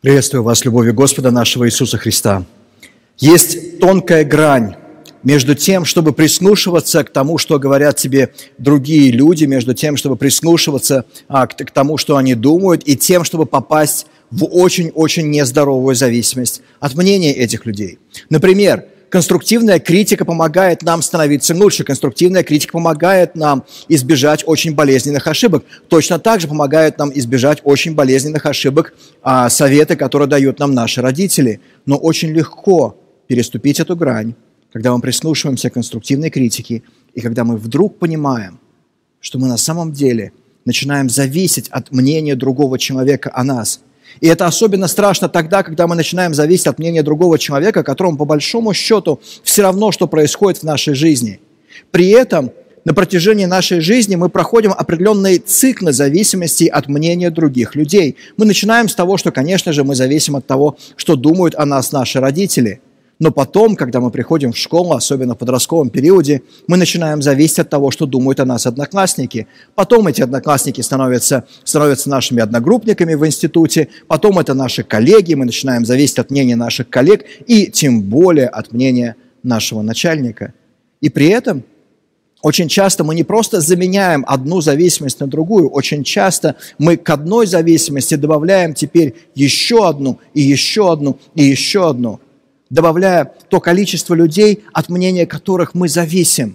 Приветствую вас, любовью Господа нашего Иисуса Христа. Есть тонкая грань между тем, чтобы прислушиваться к тому, что говорят тебе другие люди, между тем, чтобы прислушиваться к тому, что они думают, и тем, чтобы попасть в очень-очень нездоровую зависимость от мнения этих людей. Например, конструктивная критика помогает нам становиться лучше. Конструктивная критика помогает нам избежать очень болезненных ошибок. Точно так же помогают нам избежать очень болезненных ошибок советы, которые дают нам наши родители. Но очень легко переступить эту грань, когда мы прислушиваемся к конструктивной критике, и когда мы вдруг понимаем, что мы на самом деле начинаем зависеть от мнения другого человека о нас. И это особенно страшно тогда, когда мы начинаем зависеть от мнения другого человека, которому по большому счету все равно, что происходит в нашей жизни. При этом на протяжении нашей жизни мы проходим определенные циклы зависимости от мнения других людей. Мы начинаем с того, что, конечно же, мы зависим от того, что думают о нас наши родители. Но потом, когда мы приходим в школу, особенно в подростковом периоде, мы начинаем зависеть от того, что думают о нас одноклассники. Потом эти одноклассники становятся нашими одногруппниками в институте, потом это наши коллеги, мы начинаем зависеть от мнения наших коллег и тем более от мнения нашего начальника. И при этом очень часто мы не просто заменяем одну зависимость на другую, очень часто мы к одной зависимости добавляем теперь еще одну, и еще одну, и еще одну, добавляя то количество людей, от мнения которых мы зависим.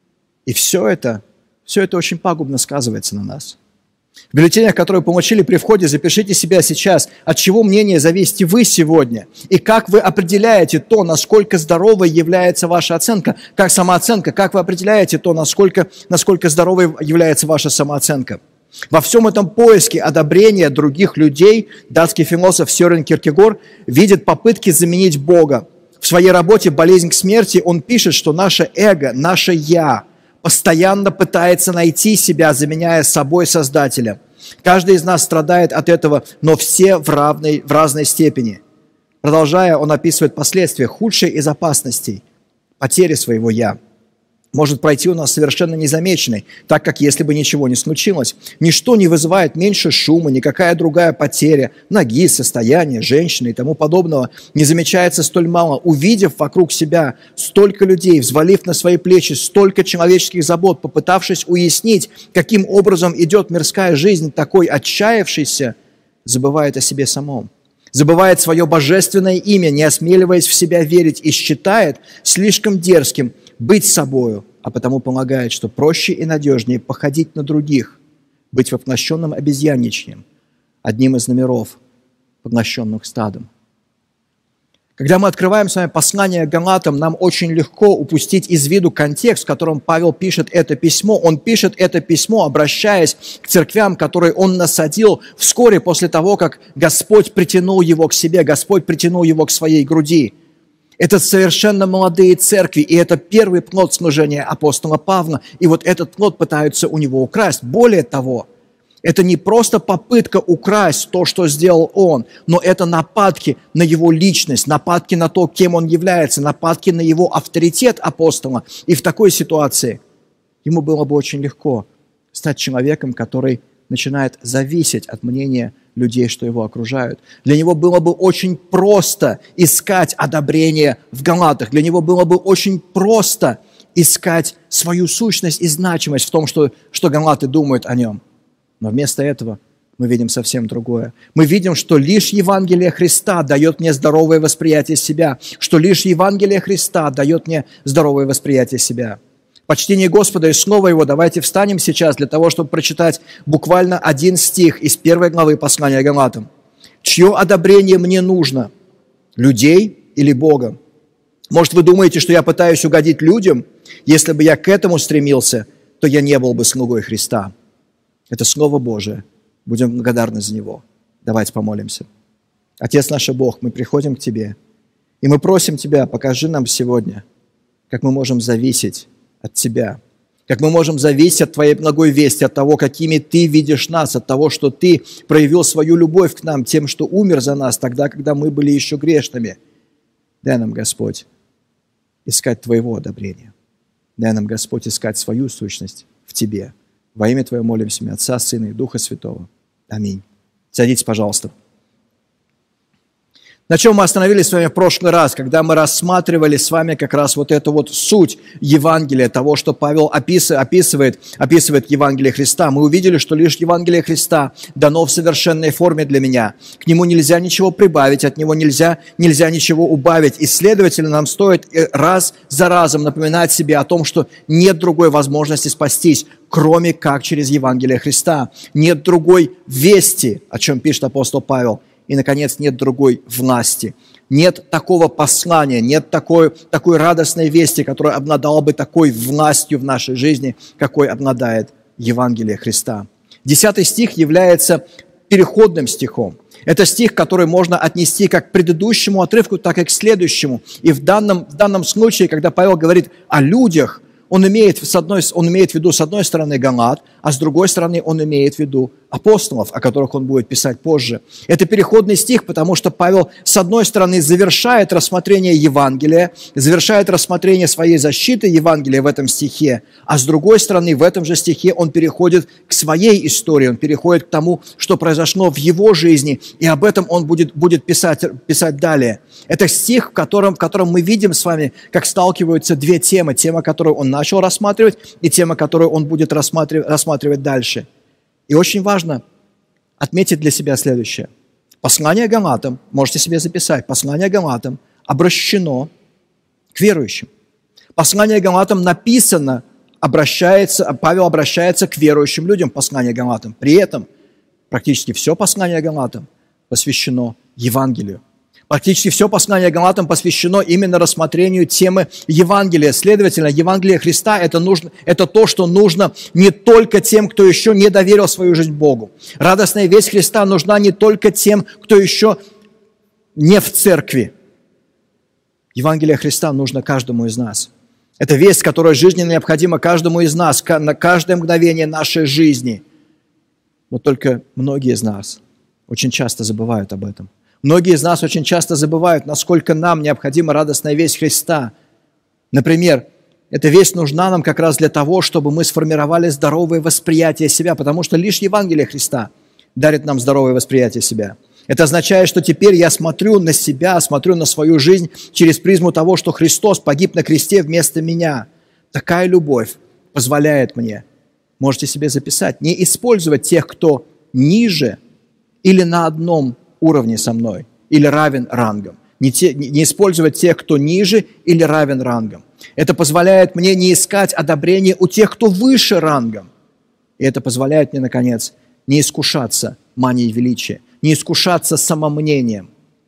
И все это очень пагубно сказывается на нас. В бюллетенях, которые получили при входе, запишите себя сейчас, от чего мнение зависите вы сегодня, и как вы определяете то, насколько здоровой является ваша оценка, как самооценка, как вы определяете то, насколько здоровой является ваша самооценка. Во всем этом поиске одобрения других людей датский философ Сёрен Кierkegaard видит попытки заменить Бога. В своей работе «Болезнь к смерти» он пишет, что наше эго, наше «я» постоянно пытается найти себя, заменяя собой Создателя. Каждый из нас страдает от этого, но все в разной степени. Продолжая, он описывает последствия, худшие из опасностей потери своего «я» может пройти у нас совершенно незамеченной, так как если бы ничего не случилось. Ничто не вызывает меньше шума, никакая другая потеря, ноги, состояния, женщины и тому подобного не замечается столь мало. Увидев вокруг себя столько людей, взвалив на свои плечи столько человеческих забот, попытавшись уяснить, каким образом идет мирская жизнь, такой отчаявшийся, забывает о себе самом. Забывает свое божественное имя, не осмеливаясь в себя верить, и считает слишком дерзким быть собою, а потому полагает, что проще и надежнее походить на других, быть воплощенным обезьянничьим, одним из номеров, поглощенных стадом. Когда мы открываем с вами послание к Галатам, нам очень легко упустить из виду контекст, в котором Павел пишет это письмо. Он пишет это письмо, обращаясь к церквям, которые он насадил вскоре после того, как Господь притянул его к себе, Господь притянул его к своей груди. Это совершенно молодые церкви, и это первый плод служения апостола Павла. И вот этот плод пытаются у него украсть. Более того, это не просто попытка украсть то, что сделал он, но это нападки на его личность, нападки на то, кем он является, нападки на его авторитет апостола. И в такой ситуации ему было бы очень легко стать человеком, который начинает зависеть от мнения людей, что его окружают. Для него было бы очень просто искать одобрение в Галатах. Для него было бы очень просто искать свою сущность и значимость в том, что Галаты думают о нем. Но вместо этого мы видим совсем другое. Мы видим, что лишь Евангелие Христа дает мне здоровое восприятие себя, что лишь Евангелие Христа дает мне здоровое восприятие себя. В почтении Господа и Слова Его давайте встанем сейчас для того, чтобы прочитать буквально один стих из 1 главы послания Галатам. «Чье одобрение мне нужно? Людей или Бога? Может, вы думаете, что я пытаюсь угодить людям? Если бы я к этому стремился, то я не был бы слугой Христа». Это Слово Божие. Будем благодарны за него. Давайте помолимся. Отец наш Бог, мы приходим к Тебе, и мы просим Тебя, покажи нам сегодня, как мы можем зависеть от Тебя, как мы можем зависеть от Твоей благой вести, от того, какими Ты видишь нас, от того, что Ты проявил свою любовь к нам тем, что умер за нас тогда, когда мы были еще грешными. Дай нам, Господь, искать Твоего одобрения. Дай нам, Господь, искать свою сущность в Тебе. Во имя Твое молимся, Отца, Сына и Духа Святого. Аминь. Садитесь, пожалуйста. На чем мы остановились с вами в прошлый раз, когда мы рассматривали с вами как раз вот эту вот суть Евангелия, того, что Павел описывает Евангелие Христа. Мы увидели, что лишь Евангелие Христа дано в совершенной форме для меня. К нему нельзя ничего прибавить, от него нельзя ничего убавить. И, следовательно, нам стоит раз за разом напоминать себе о том, что нет другой возможности спастись, кроме как через Евангелие Христа. Нет другой вести, о чем пишет апостол Павел. И, наконец, нет другой власти. Нет такого послания, нет такой радостной вести, которая обладала бы такой властью в нашей жизни, какой обладает Евангелие Христа. 10 стих является переходным стихом. Это стих, который можно отнести как к предыдущему отрывку, так и к следующему. И в данном случае, когда Павел говорит о людях, он имеет в виду, с одной стороны, Галат, а с другой стороны, он имеет в виду апостолов, о которых он будет писать позже. Это переходный стих, потому что Павел, с одной стороны, завершает рассмотрение Евангелия, завершает рассмотрение своей защиты Евангелия в этом стихе, а с другой стороны, в этом же стихе он переходит к своей истории, он переходит к тому, что произошло в его жизни, и об этом он будет писать далее. Это стих, в котором мы видим с вами, как сталкиваются две темы. Тема, которую он начал рассматривать, и тема, которую он будет рассматривать дальше. И очень важно отметить для себя следующее. Послание Галатам, можете себе записать, послание Галатам обращено к верующим. Послание Галатам написано, Павел обращается к верующим людям, послание Галатам. При этом практически все послание Галатам посвящено Евангелию. Практически все послание Галатам посвящено именно рассмотрению темы Евангелия. Следовательно, Евангелие Христа – это то, что нужно не только тем, кто еще не доверил свою жизнь Богу. Радостная весть Христа нужна не только тем, кто еще не в церкви. Евангелие Христа нужно каждому из нас. Это весть, которая жизненно необходима каждому из нас, на каждое мгновение нашей жизни. Но только многие из нас очень часто забывают об этом. Многие из нас очень часто забывают, насколько нам необходима радостная весть Христа. Например, эта весть нужна нам как раз для того, чтобы мы сформировали здоровое восприятие себя, потому что лишь Евангелие Христа дарит нам здоровое восприятие себя. Это означает, что теперь я смотрю на себя, смотрю на свою жизнь через призму того, что Христос погиб на кресте вместо меня. Такая любовь позволяет мне, можете себе записать, не использовать тех, кто ниже или на одном уровне со мной, или равен рангом. Не использовать тех, кто ниже или равен рангом. Это позволяет мне не искать одобрения у тех, кто выше рангом. И это позволяет мне, наконец, не искушаться манией величия, не искушаться самомнением.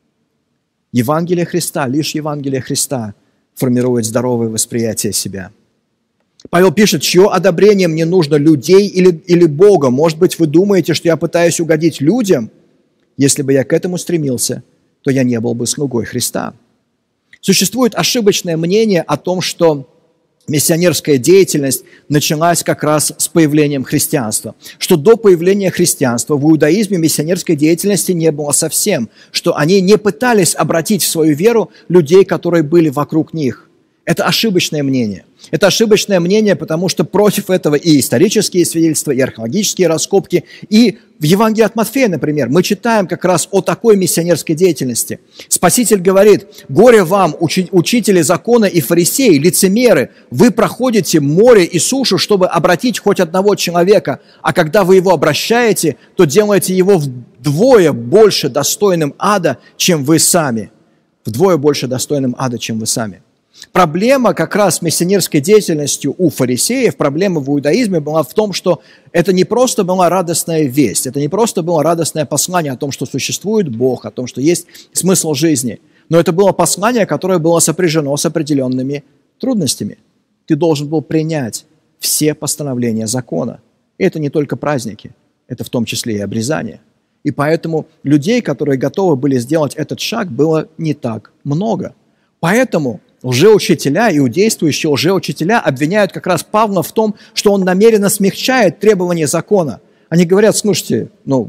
Евангелие Христа, лишь Евангелие Христа формирует здоровое восприятие себя. Павел пишет, чье одобрение мне нужно, людей или Бога? Может быть, вы думаете, что я пытаюсь угодить людям? Если бы я к этому стремился, то я не был бы слугой Христа. Существует ошибочное мнение о том, что миссионерская деятельность началась как раз с появлением христианства. Что до появления христианства в иудаизме миссионерской деятельности не было совсем. Что они не пытались обратить в свою веру людей, которые были вокруг них. Это ошибочное мнение. Это ошибочное мнение, потому что против этого и исторические свидетельства, и археологические раскопки, и в Евангелии от Матфея, например, мы читаем как раз о такой миссионерской деятельности. Спаситель говорит: «Горе вам, учители закона и фарисеи, лицемеры, вы проходите море и сушу, чтобы обратить хоть одного человека, а когда вы его обращаете, то делаете его вдвое больше достойным ада, чем вы сами». Вдвое больше достойным ада, чем вы сами. Проблема как раз с миссионерской деятельностью у фарисеев, проблема в иудаизме была в том, что это не просто была радостная весть, это не просто было радостное послание о том, что существует Бог, о том, что есть смысл жизни, но это было послание, которое было сопряжено с определенными трудностями. Ты должен был принять все постановления закона. И это не только праздники, это в том числе и обрезание. И поэтому людей, которые готовы были сделать этот шаг, было не так много. Поэтому лжеучителя, иудействующие лжеучителя обвиняют как раз Павла в том, что он намеренно смягчает требования закона. Они говорят: слушайте,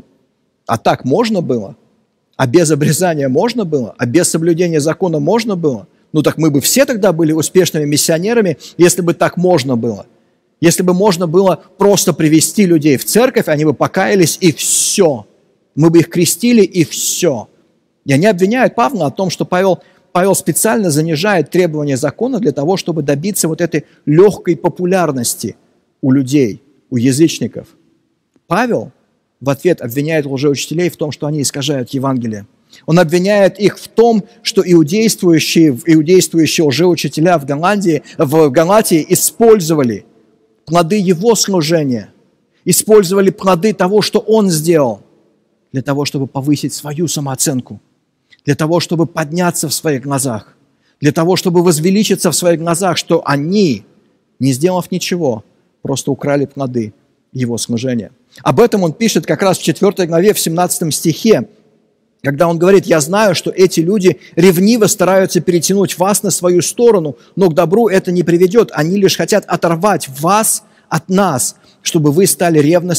а так можно было? А без обрезания можно было? А без соблюдения закона можно было? Так мы бы все тогда были успешными миссионерами, если бы так можно было. Если бы можно было просто привести людей в церковь, они бы покаялись, и все. Мы бы их крестили, и все. И они обвиняют Павла о том, что Павел специально занижает требования закона для того, чтобы добиться вот этой легкой популярности у людей, у язычников. Павел в ответ обвиняет лжеучителей в том, что они искажают Евангелие. Он обвиняет их в том, что иудействующие лжеучителя в Галатии использовали плоды его служения, использовали плоды того, что он сделал, для того, чтобы повысить свою самооценку, для того, чтобы подняться в своих глазах, для того, чтобы возвеличиться в своих глазах, что они, не сделав ничего, просто украли плоды его служения. Об этом он пишет как раз в 4 главе, в 17 стихе, когда он говорит: «Я знаю, что эти люди ревниво стараются перетянуть вас на свою сторону, но к добру это не приведет. Они лишь хотят оторвать вас от нас, чтобы вы стали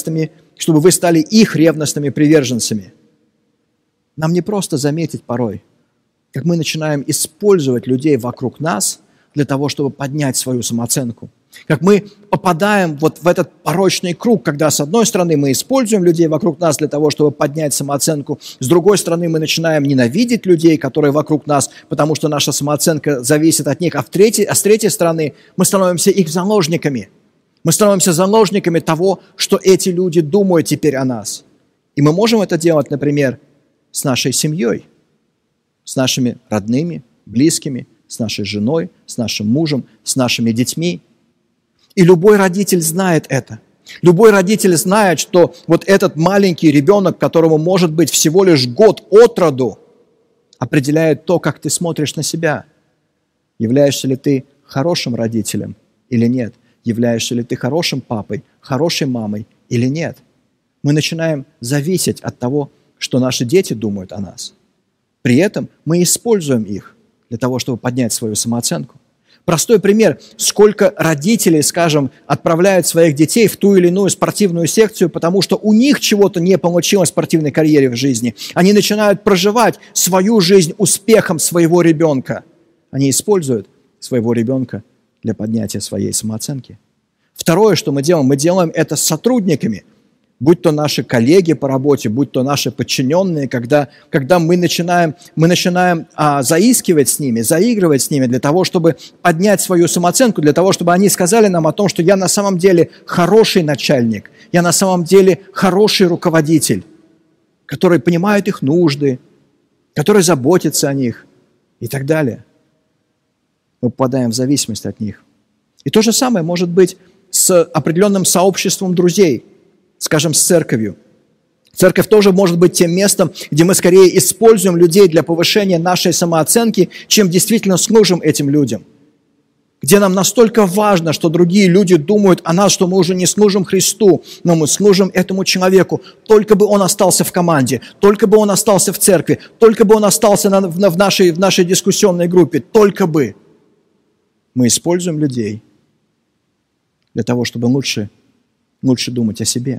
их ревностными приверженцами». Нам не просто заметить порой, как мы начинаем использовать людей вокруг нас для того, чтобы поднять свою самооценку. Как мы попадаем вот в этот порочный круг, когда с одной стороны мы используем людей вокруг нас для того, чтобы поднять самооценку, с другой стороны мы начинаем ненавидеть людей, которые вокруг нас, потому что наша самооценка зависит от них, а с третьей стороны мы становимся их заложниками. Мы становимся заложниками того, что эти люди думают теперь о нас. И мы можем это делать, например, с нашей семьей, с нашими родными, близкими, с нашей женой, с нашим мужем, с нашими детьми. И любой родитель знает это. Любой родитель знает, что вот этот маленький ребенок, которому может быть всего лишь год от роду, определяет то, как ты смотришь на себя. Являешься ли ты хорошим родителем или нет? Являешься ли ты хорошим папой, хорошей мамой или нет? Мы начинаем зависеть от того, что наши дети думают о нас. При этом мы используем их для того, чтобы поднять свою самооценку. Простой пример. Сколько родителей, скажем, отправляют своих детей в ту или иную спортивную секцию, потому что у них чего-то не получилось в спортивной карьере в жизни. Они начинают проживать свою жизнь успехом своего ребенка. Они используют своего ребенка для поднятия своей самооценки. Второе, что мы делаем это с сотрудниками. Будь то наши коллеги по работе, будь то наши подчиненные, когда мы начинаем заискивать с ними, заигрывать с ними для того, чтобы поднять свою самооценку, для того, чтобы они сказали нам о том, что я на самом деле хороший начальник, я на самом деле хороший руководитель, который понимает их нужды, который заботится о них и так далее. Мы попадаем в зависимость от них. И то же самое может быть с определенным сообществом друзей, скажем, с церковью. Церковь тоже может быть тем местом, где мы скорее используем людей для повышения нашей самооценки, чем действительно служим этим людям. Где нам настолько важно, что другие люди думают о нас, что мы уже не служим Христу, но мы служим этому человеку. Только бы он остался в команде, только бы он остался в церкви, только бы он остался в нашей дискуссионной группе, только бы. Мы используем людей для того, чтобы лучше думать о себе.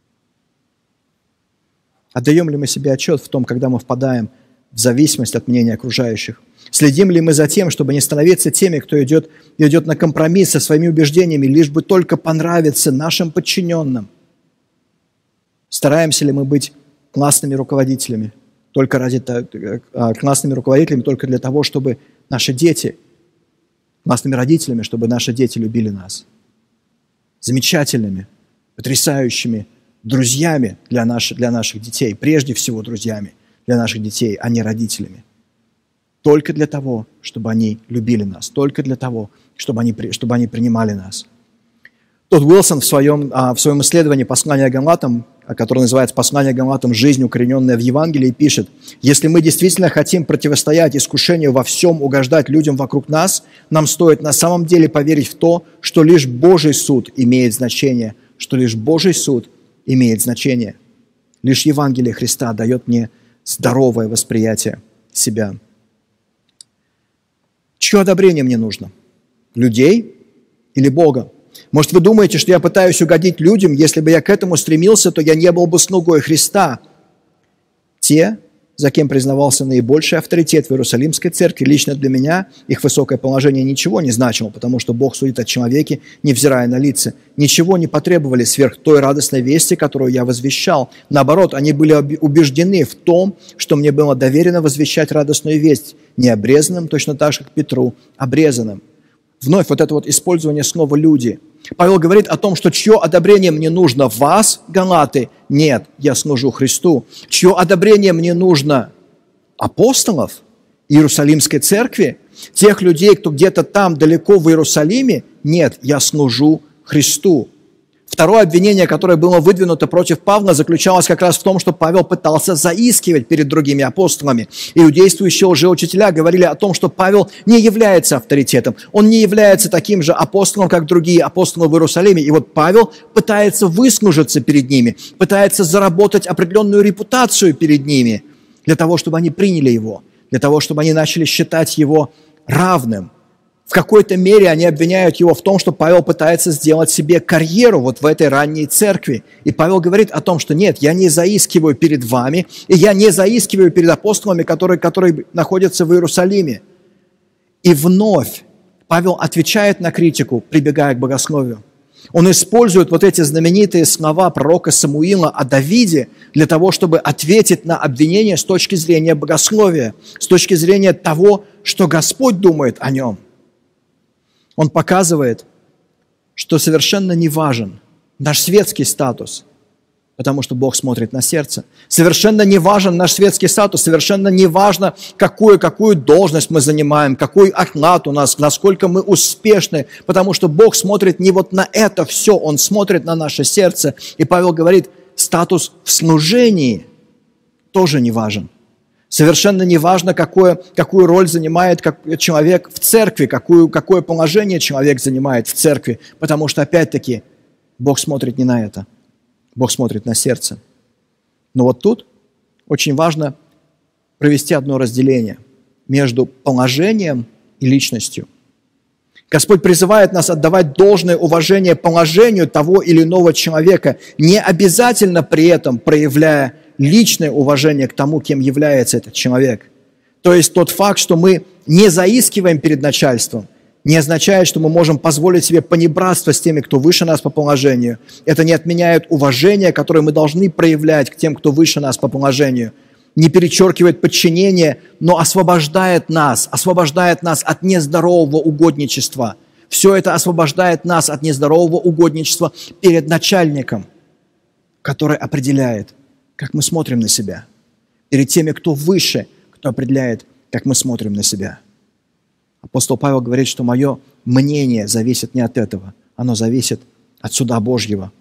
Отдаем ли мы себе отчет в том, когда мы впадаем в зависимость от мнения окружающих? Следим ли мы за тем, чтобы не становиться теми, кто идет на компромисс со своими убеждениями, лишь бы только понравиться нашим подчиненным? Стараемся ли мы быть классными руководителями только для того, чтобы наши дети, классными родителями, чтобы наши дети любили нас? Замечательными, потрясающими друзьями для наших детей, прежде всего друзьями для наших детей, а не родителями. Только для того, чтобы они любили нас, только для того, чтобы они принимали нас. Тодд Уилсон в своем исследовании «Послание Галатам», которое называется «Послание Галатам. Жизнь, укорененная в Евангелии», пишет: «Если мы действительно хотим противостоять искушению во всем угождать людям вокруг нас, нам стоит на самом деле поверить в то, что лишь Божий суд имеет значение, что лишь Божий суд имеет значение. Лишь Евангелие Христа дает мне здоровое восприятие себя». Чье одобрение мне нужно? Людей или Бога? Может, вы думаете, что я пытаюсь угодить людям? Если бы я к этому стремился, то я не был бы слугой Христа. Те, за кем признавался наибольший авторитет в Иерусалимской церкви. Лично для меня их высокое положение ничего не значило, потому что Бог судит о человеке, невзирая на лица. Ничего не потребовали сверх той радостной вести, которую я возвещал. Наоборот, они были убеждены в том, что мне было доверено возвещать радостную весть, не обрезанным, точно так же, как Петру, обрезанным. Вновь вот это вот использование снова «люди». Павел говорит о том, что чье одобрение мне нужно вас, галаты? Нет, я служу Христу. Чье одобрение мне нужно? Апостолов? Иерусалимской церкви? Тех людей, кто где-то там далеко в Иерусалиме? Нет, я служу Христу. Второе обвинение, которое было выдвинуто против Павла, заключалось как раз в том, что Павел пытался заискивать перед другими апостолами. Иудействующие лжеучителя говорили о том, что Павел не является авторитетом, он не является таким же апостолом, как другие апостолы в Иерусалиме. И вот Павел пытается выслужиться перед ними, пытается заработать определенную репутацию перед ними, для того, чтобы они приняли его, для того, чтобы они начали считать его равным. В какой-то мере они обвиняют его в том, что Павел пытается сделать себе карьеру вот в этой ранней церкви. И Павел говорит о том, что нет, я не заискиваю перед вами, и я не заискиваю перед апостолами, которые находятся в Иерусалиме. И вновь Павел отвечает на критику, прибегая к богословию. Он использует вот эти знаменитые слова пророка Самуила о Давиде для того, чтобы ответить на обвинение с точки зрения богословия, с точки зрения того, что Господь думает о нем. Он показывает, что совершенно не важен наш светский статус, потому что Бог смотрит на сердце. Совершенно не важен наш светский статус, совершенно не важно, какую должность мы занимаем, какой оклад у нас, насколько мы успешны, потому что Бог смотрит не вот на это все, Он смотрит на наше сердце. И Павел говорит, статус в служении тоже не важен. Совершенно не важно, какую роль занимает человек в церкви, какое положение человек занимает в церкви, потому что, опять-таки, Бог смотрит не на это, Бог смотрит на сердце. Но вот тут очень важно провести одно разделение между положением и личностью. Господь призывает нас отдавать должное уважение положению того или иного человека, не обязательно при этом проявляя личное уважение к тому, кем является этот человек. То есть тот факт, что мы не заискиваем перед начальством, не означает, что мы можем позволить себе понебратство с теми, кто выше нас по положению. Это не отменяет уважение, которое мы должны проявлять к тем, кто выше нас по положению. Не перечеркивает подчинение, но освобождает нас от нездорового угодничества. Все это освобождает нас от нездорового угодничества перед начальником, который определяет, как мы смотрим на себя, перед теми, кто выше, кто определяет, как мы смотрим на себя. Апостол Павел говорит, что мое мнение зависит не от этого, оно зависит от суда Божьего.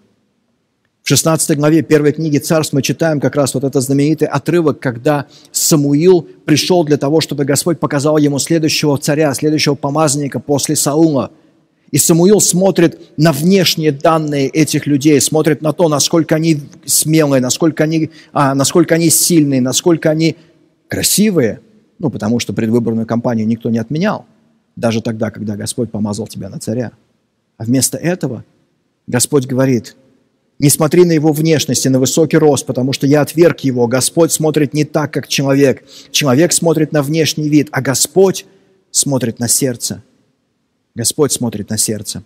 В 16 главе 1 книги Царств мы читаем как раз вот этот знаменитый отрывок, когда Самуил пришел для того, чтобы Господь показал ему следующего царя, следующего помазанника после Саула. И Самуил смотрит на внешние данные этих людей, смотрит на то, насколько они смелые, насколько они сильные, насколько они красивые. Потому что предвыборную кампанию никто не отменял, даже тогда, когда Господь помазал тебя на царя. А вместо этого Господь говорит, не смотри на его внешность и на высокий рост, потому что я отверг его. Господь смотрит не так, как человек. Человек смотрит на внешний вид, а Господь смотрит на сердце. Господь смотрит на сердце.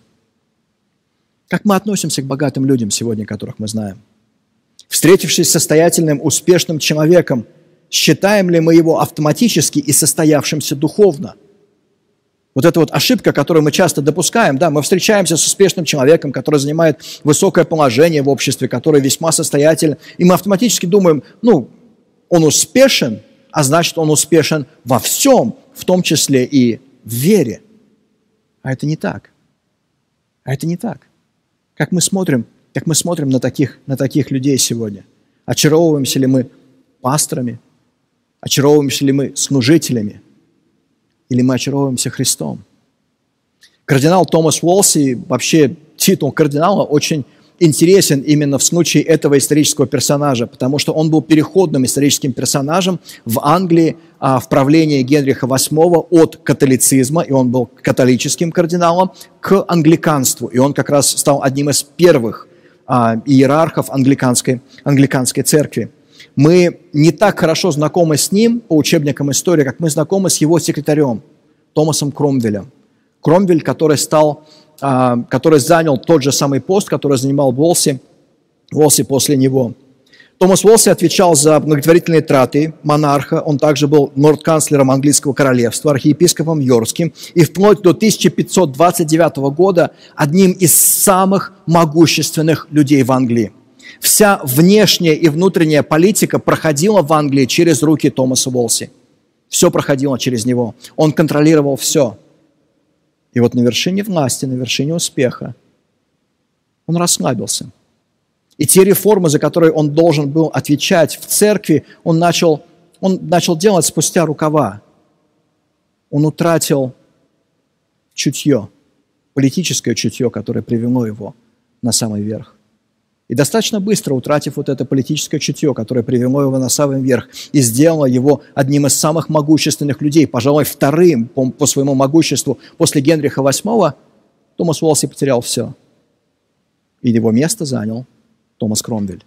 Как мы относимся к богатым людям сегодня, которых мы знаем? Встретившись с состоятельным, успешным человеком, считаем ли мы его автоматически и состоявшимся духовно? Вот эта вот ошибка, которую мы часто допускаем, мы встречаемся с успешным человеком, который занимает высокое положение в обществе, который весьма состоятелен, и мы автоматически думаем, он успешен, а значит, он успешен во всем, в том числе и в вере. А это не так. Как мы смотрим на таких людей сегодня? Очаровываемся ли мы пасторами? Очаровываемся ли мы служителями? Или мы очаровываемся Христом? Кардинал Томас Уолси, вообще титул кардинала очень интересен именно в случае этого исторического персонажа, потому что он был переходным историческим персонажем в Англии в правлении Генриха VIII от католицизма, и он был католическим кардиналом, к англиканству. И он как раз стал одним из первых иерархов англиканской церкви. Мы не так хорошо знакомы с ним по учебникам истории, как мы знакомы с его секретарем Томасом Кромвелем. Кромвель, который занял тот же самый пост, который занимал Уолси после него. Томас Уолси отвечал за благотворительные траты монарха, он также был лорд-канцлером английского королевства, архиепископом Йоркским, и вплоть до 1529 года одним из самых могущественных людей в Англии. Вся внешняя и внутренняя политика проходила в Англии через руки Томаса Уолси. Все проходило через него. Он контролировал все. И вот на вершине власти, на вершине успеха он расслабился. И те реформы, за которые он должен был отвечать в церкви, он начал делать спустя рукава. Он утратил чутье, политическое чутье, которое привело его на самый верх. И достаточно быстро, утратив вот это политическое чутье, которое привело его на самый верх и сделало его одним из самых могущественных людей, пожалуй, вторым по своему могуществу после Генриха VIII, Томас Уолси потерял все. И его место занял Томас Кромвель.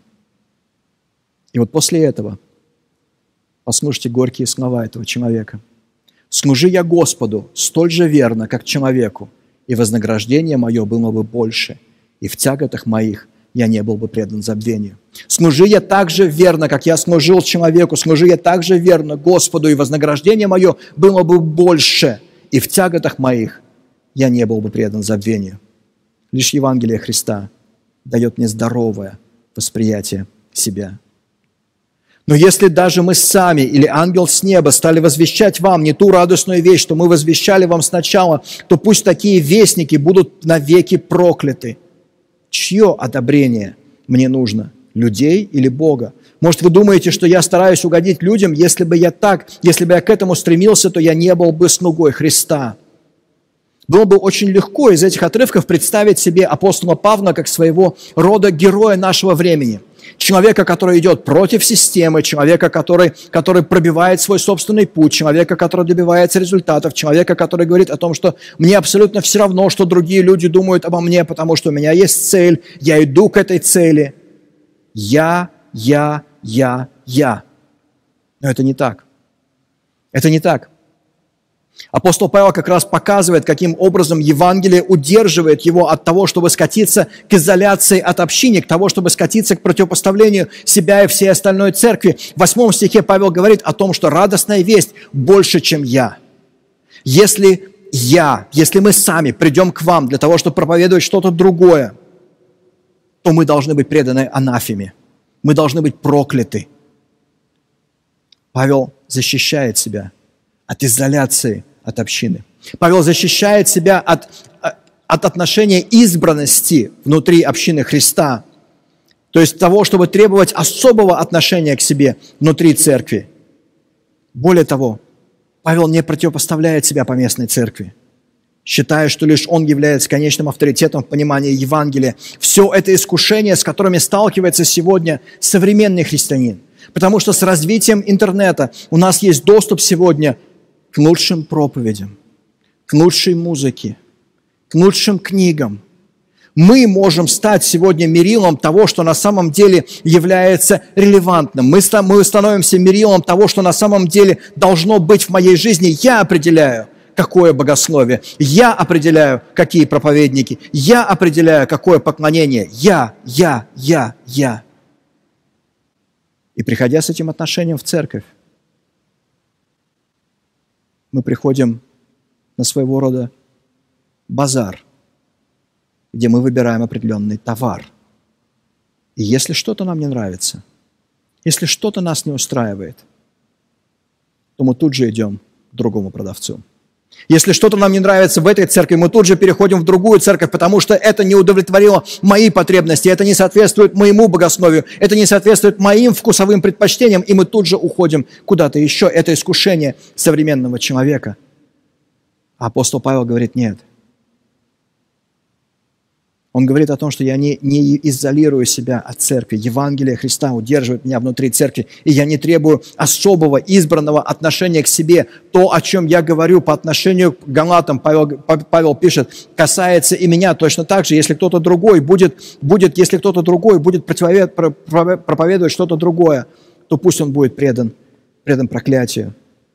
И вот после этого послушайте горькие слова этого человека. «Служи я Господу столь же верно, как человеку, и вознаграждение мое было бы больше, и в тяготах моих я не был бы предан забвению. Служи я так же верно, как я служил человеку, служи я так же верно Господу, и вознаграждение мое было бы больше, и в тяготах моих я не был бы предан забвению». Лишь Евангелие Христа дает мне здоровое восприятие себя. Но если даже мы сами или ангел с неба стали возвещать вам не ту радостную вещь, что мы возвещали вам сначала, то пусть такие вестники будут навеки прокляты. Чье одобрение мне нужно? Людей или Бога? Может, вы думаете, что я стараюсь угодить людям? Если бы я к этому стремился, то я не был бы слугой Христа. Было бы очень легко из этих отрывков представить себе апостола Павла как своего рода героя нашего времени. Человека, который идет против системы, человека, который пробивает свой собственный путь, человека, который добивается результатов, человека, который говорит о том, что мне абсолютно все равно, что другие люди думают обо мне, потому что у меня есть цель, я иду к этой цели. Я. Но это не так. Это не так. Апостол Павел как раз показывает, каким образом Евангелие удерживает его от того, чтобы скатиться к изоляции от общины, к того, чтобы скатиться к противопоставлению себя и всей остальной церкви. В 8 стихе Павел говорит о том, что радостная весть больше, чем я. Если мы сами придем к вам для того, чтобы проповедовать что-то другое, то мы должны быть преданы анафеме. Мы должны быть прокляты. Павел защищает себя от изоляции от общины. Павел защищает себя от отношения избранности внутри общины Христа, то есть того, чтобы требовать особого отношения к себе внутри церкви. Более того, Павел не противопоставляет себя поместной церкви, считая, что лишь он является конечным авторитетом в понимании Евангелия. Все это искушение, с которыми сталкивается сегодня современный христианин. Потому что с развитием интернета у нас есть доступ сегодня к лучшим проповедям, к лучшей музыке, к лучшим книгам. Мы можем стать сегодня мерилом того, что на самом деле является релевантным. Мы становимся мерилом того, что на самом деле должно быть в моей жизни. Я определяю, какое богословие. Я определяю, какие проповедники. Я определяю, какое поклонение. Я. И приходя с этим отношением в церковь, мы приходим на своего рода базар, где мы выбираем определенный товар. И если что-то нам не нравится, если что-то нас не устраивает, то мы тут же идем к другому продавцу. Если что-то нам не нравится в этой церкви, мы тут же переходим в другую церковь, потому что это не удовлетворило мои потребности, это не соответствует моему богословию, это не соответствует моим вкусовым предпочтениям, и мы тут же уходим куда-то еще. Это искушение современного человека. А апостол Павел говорит, нет. Он говорит о том, что я не изолирую себя от церкви. Евангелие Христа удерживает меня внутри церкви, и я не требую особого, избранного отношения к себе. То, о чем я говорю по отношению к Галатам, Павел пишет, касается и меня точно так же. Если кто-то другой будет проповедовать что-то другое, то пусть он будет предан проклятию.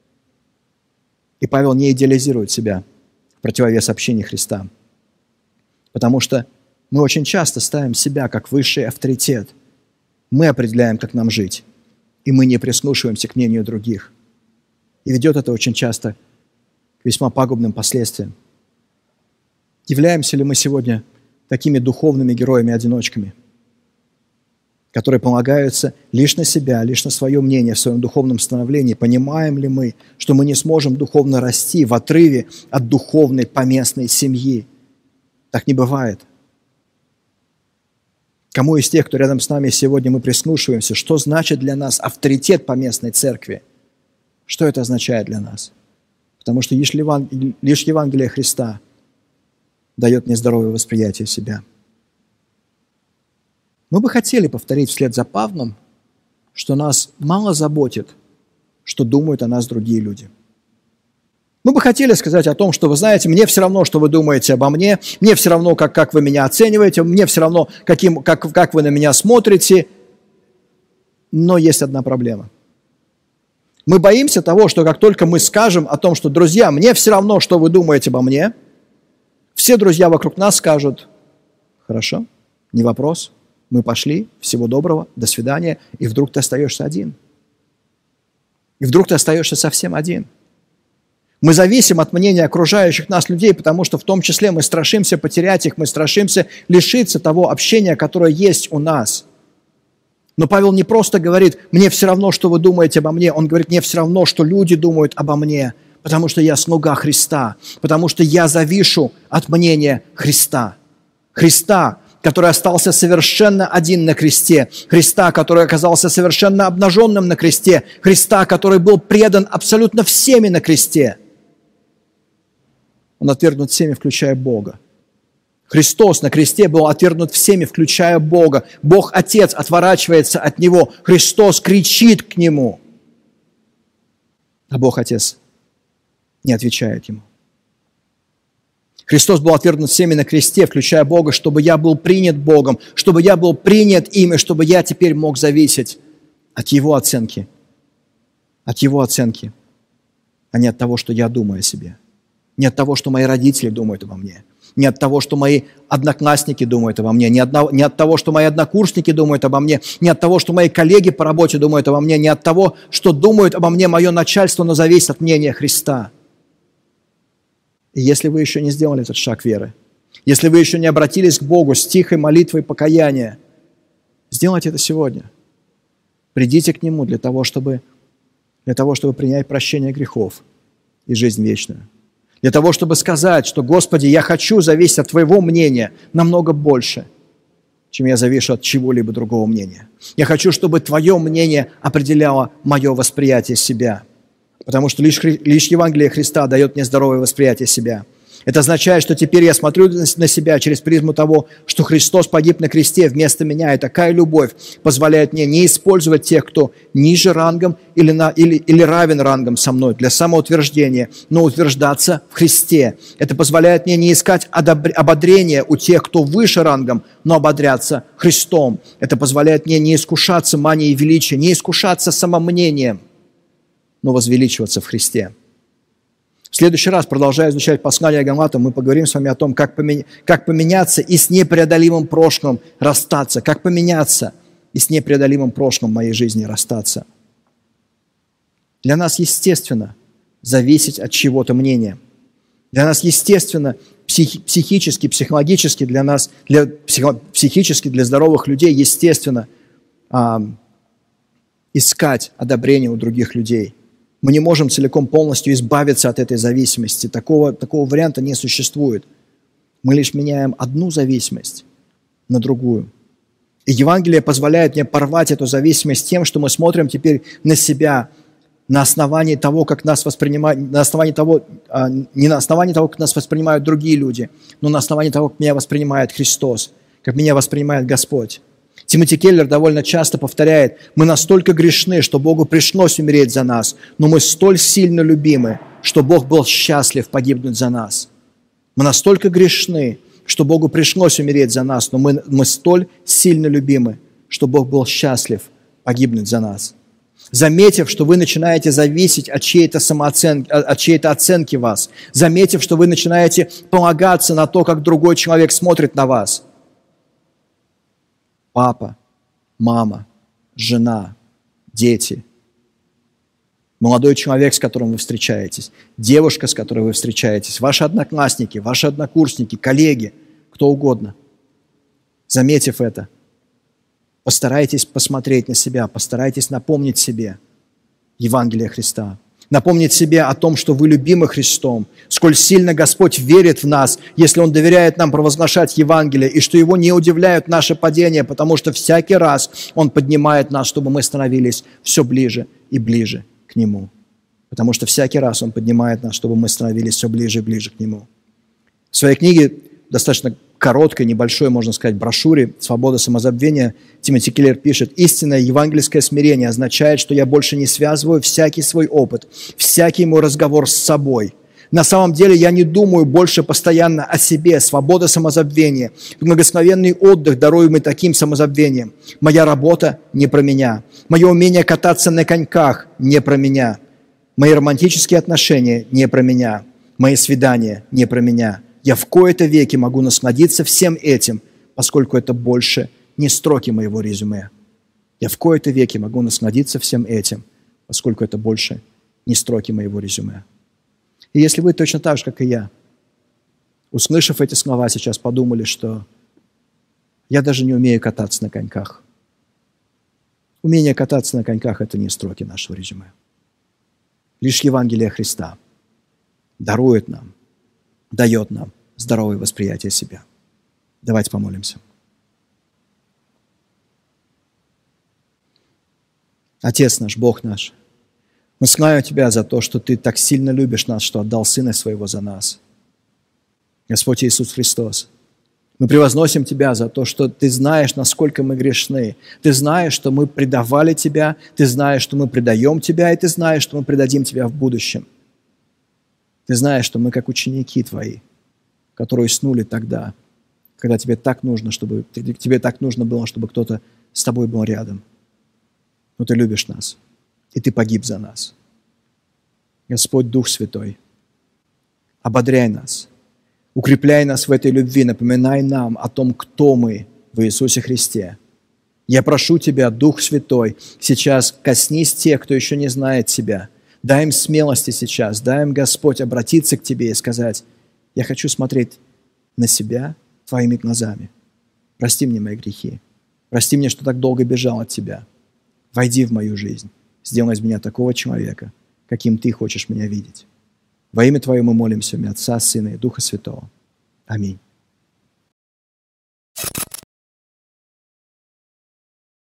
И Павел не идеализирует себя в противовес общению Христа. Потому что мы очень часто ставим себя как высший авторитет. Мы определяем, как нам жить. И мы не прислушиваемся к мнению других. И ведет это очень часто к весьма пагубным последствиям. Являемся ли мы сегодня такими духовными героями-одиночками, которые полагаются лишь на себя, лишь на свое мнение в своем духовном становлении? Понимаем ли мы, что мы не сможем духовно расти в отрыве от духовной поместной семьи? Так не бывает. Кому из тех, кто рядом с нами сегодня, мы прислушиваемся? Что значит для нас авторитет поместной церкви? Что это означает для нас? Потому что лишь Евангелие Христа дает мне здоровое восприятие себя. Мы бы хотели повторить вслед за Павлом, что нас мало заботит, что думают о нас другие люди. Мы бы хотели сказать о том, что, вы знаете, мне все равно, что вы думаете обо мне, мне все равно, как вы меня оцениваете, мне все равно, как вы на меня смотрите, но есть одна проблема. Мы боимся того, что как только мы скажем о том, что, друзья, мне все равно, что вы думаете обо мне, все друзья вокруг нас скажут: хорошо, не вопрос, мы пошли, всего доброго, до свидания, и вдруг ты остаешься один. И вдруг ты остаешься совсем один. Мы зависим от мнения окружающих нас людей, потому что в том числе мы страшимся потерять их, мы страшимся лишиться того общения, которое есть у нас. Но Павел не просто говорит: мне все равно, что вы думаете обо мне. Он говорит: мне все равно, что люди думают обо мне, потому что я слуга Христа, потому что я завишу от мнения Христа. Христа, который остался совершенно один на кресте, Христа, который оказался совершенно обнаженным на кресте, Христа, который был предан абсолютно всеми на кресте. Он отвергнут всеми, включая Бога. Христос на кресте был отвергнут всеми, включая Бога. Бог Отец отворачивается от Него. Христос кричит к Нему. А Бог Отец не отвечает Ему. Христос был отвергнут всеми на кресте, включая Бога, чтобы я был принят Богом, чтобы я был принят им, и чтобы я теперь мог зависеть от Его оценки. От Его оценки, а не от того, что я думаю о себе. Не от того, что мои родители думают обо мне. Не от того, что мои одноклассники думают обо мне. Не от того, что мои однокурсники думают обо мне. Не от того, что мои коллеги по работе думают обо мне. Не от того, что думают обо мне мое начальство, но зависит от мнения Христа. И если вы еще не сделали этот шаг веры, если вы еще не обратились к Богу с тихой молитвой покаяния, сделайте это сегодня. Придите к Нему для того, чтобы принять прощение грехов и жизнь вечную. Для того, чтобы сказать, что, Господи, я хочу зависеть от Твоего мнения намного больше, чем я завишу от чего-либо другого мнения. Я хочу, чтобы Твое мнение определяло мое восприятие себя. Потому что лишь Евангелие Христа дает мне здоровое восприятие себя. Это означает, что теперь я смотрю на себя через призму того, что Христос погиб на кресте вместо меня, и такая любовь позволяет мне не использовать тех, кто ниже рангом или равен рангом со мной для самоутверждения, но утверждаться в Христе. Это позволяет мне не искать ободрения у тех, кто выше рангом, но ободряться Христом. Это позволяет мне не искушаться манией величия, не искушаться самомнением, но возвеличиваться в Христе. В следующий раз, продолжая изучать послание Галатам, мы поговорим с вами о том, как поменяться и с непреодолимым прошлым расстаться. Как поменяться и с непреодолимым прошлым в моей жизни расстаться. Для нас естественно зависеть от чьего-то мнения. Для нас естественно психически, психологически, психически для здоровых людей естественно искать одобрение у других людей. Мы не можем целиком полностью избавиться от этой зависимости. Такого варианта не существует. Мы лишь меняем одну зависимость на другую. И Евангелие позволяет мне порвать эту зависимость тем, что мы смотрим теперь на себя на основании того, как нас воспринимают, не на основании того, как нас воспринимают другие люди, но на основании того, как меня воспринимает Христос, как меня воспринимает Господь. Тимоти Келлер довольно часто повторяет: мы настолько грешны, что Богу пришлось умереть за нас, но мы столь сильно любимы, что Бог был счастлив погибнуть за нас. Мы настолько грешны, что Богу пришлось умереть за нас, но мы столь сильно любимы, что Бог был счастлив погибнуть за нас. заметив, что вы начинаете зависеть от чьей-то самооценки, от чьей-то оценки вас, заметив, что вы начинаете полагаться на то, как другой человек смотрит на вас. Папа, мама, жена, дети, молодой человек, с которым вы встречаетесь, девушка, с которой вы встречаетесь, ваши одноклассники, ваши однокурсники, коллеги, кто угодно. Заметив это, постарайтесь посмотреть на себя, постарайтесь напомнить себе Евангелие Христа. Напомнить себе о том, что вы любимы Христом, сколь сильно Господь верит в нас, если Он доверяет нам провозглашать Евангелие, и что Его не удивляют наши падения, потому что всякий раз Он поднимает нас, чтобы мы становились все ближе и ближе к Нему. Потому что всякий раз Он поднимает нас, чтобы мы становились все ближе и ближе к Нему. В своей книге, достаточно короткой, небольшой, можно сказать, брошюре «Свобода самозабвения» Тимоти Келлер пишет: «Истинное евангельское смирение означает, что я больше не связываю всякий свой опыт, всякий мой разговор с собой. На самом деле я не думаю больше постоянно о себе. Свобода самозабвения, благословенный отдых, даруемый таким самозабвением. Моя работа не про меня. Мое умение кататься на коньках не про меня. Мои романтические отношения не про меня. Мои свидания не про меня. Я в кои-то веки могу насладиться всем этим, поскольку это больше не строки моего резюме. Я в кои-то веки могу насладиться всем этим, поскольку это больше не строки моего резюме». И если вы точно так же, как и я, услышав эти слова, сейчас подумали, что я даже не умею кататься на коньках. Умение кататься на коньках – это не строки нашего резюме. Лишь Евангелие Христа дарует нам, дает нам здоровое восприятие себя. Давайте помолимся. Отец наш, Бог наш, мы славим Тебя за то, что Ты так сильно любишь нас, что отдал Сына Своего за нас. Господь Иисус Христос, мы превозносим Тебя за то, что Ты знаешь, насколько мы грешны. Ты знаешь, что мы предавали Тебя, Ты знаешь, что мы предаем Тебя, и Ты знаешь, что мы предадим Тебя в будущем. Ты знаешь, что мы как ученики Твои, которые уснули тогда, когда тебе так нужно было, чтобы кто-то с Тобой был рядом. Но Ты любишь нас, и Ты погиб за нас. Господь Дух Святой, ободряй нас, укрепляй нас в этой любви, напоминай нам о том, кто мы в Иисусе Христе. Я прошу Тебя, Дух Святой, сейчас коснись тех, кто еще не знает Тебя. Дай им смелости сейчас, дай им, Господь, обратиться к Тебе и сказать: я хочу смотреть на себя Твоими глазами. Прости мне мои грехи. Прости мне, что так долго бежал от Тебя. Войди в мою жизнь. Сделай из меня такого человека, каким Ты хочешь меня видеть. Во имя Твое мы молимся, в имя Отца, Сына и Духа Святого. Аминь.